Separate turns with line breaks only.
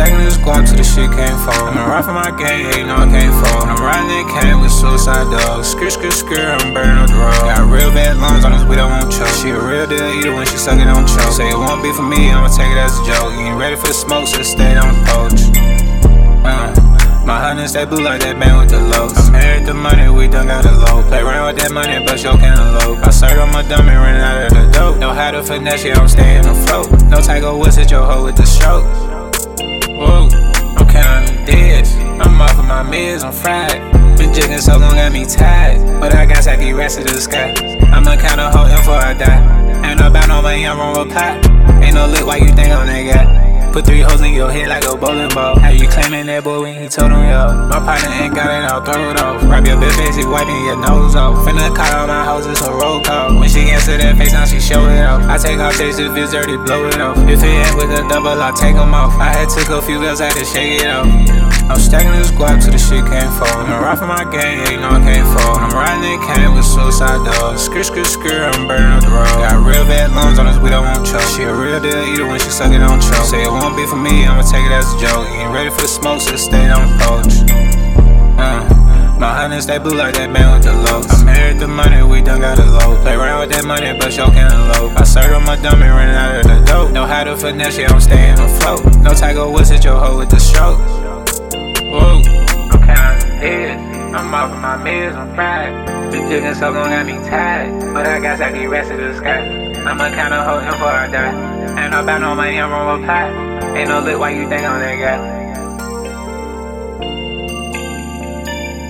stacking this guap till the shit can't fall. I'm ride for my gang, yeah, you know I can't fall. I'm riding that cane with suicide dogs. I'm burning up the road. Got real bad lungs on this weed, I won't choke. She a real deal eater when she suck it, don't choke. Say it won't be for me, I'ma take it as a joke. You ain't ready for the smoke, so stay on the poach. My hunters, they blue like that band with the lows. I'm married to money, we done got a low. Play around with that money, but your cantaloupe. I served on my dummy, running out of the dope. Know how to finesse, yeah, I'm staying afloat. No Tiger Woods, hit your hoe with the stroke. Whoa, I'm counting the deads. I'm off of my mids, I'm fried. Been jigging so long, got me tired. But I got sacky rest of the sky. I'ma count a hoe before I die. Ain't no about no money, I'm wrong with pot. Ain't no lit, why you think I'm that guy? Put 3 holes in your head like a bowling ball. How you claiming that boy when he told him yo? My partner ain't got it, I'll throw it off. Wrap your bitch face, he wiping your nose off. Finna call all my hoes, it's a roll call. When she answer that face, now she show it off. I take off chase if it's dirty, blow it off. If it ain't with a double, I take them off. I had took a few bills, I had to shake it off. I'm stacking this guap till the shit can't fall. I'm ride for my gang, yeah, you know I can't fall. I'm riding that cane with suicide dogs. I'm burning up the road. Got real bad lungs on this weed, I won't choke. She a real deal eater when she suck it, don't choke. Say it won't be for me, I'ma take it as a joke. You ain't ready for the smoke, so stay on the poach. My hunters, they blue like that band with the lows. I'm married to money, we done got a low. Play around with that money, but your cantaloupe. I served on my dummy, running out of the dope. Know how to finesse, yeah, I'm staying afloat. No Tiger Woods, hit your hoe with the stroke. Whoa, I'm counting heads. I'm off of my mids, I'm fried. Been jigging so long, got me tired. But I got sacky rest of the sky. I'ma count a hoe before I die. Ain't no about no money, I'm wrong with pot. Ain't no lit, why you think I'm that guy?